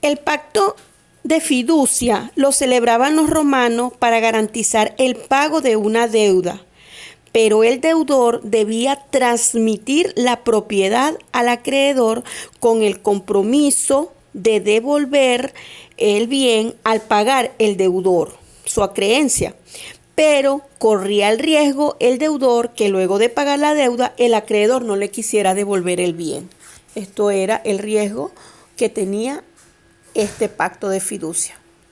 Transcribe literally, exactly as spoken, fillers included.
El pacto de fiducia lo celebraban los romanos para garantizar el pago de una deuda, pero el deudor debía transmitir la propiedad al acreedor con el compromiso de devolver el bien al pagar el deudor su acreencia. Pero corría el riesgo el deudor que luego de pagar la deuda el acreedor no le quisiera devolver el bien. Esto era el riesgo que tenía este pacto de fiducia.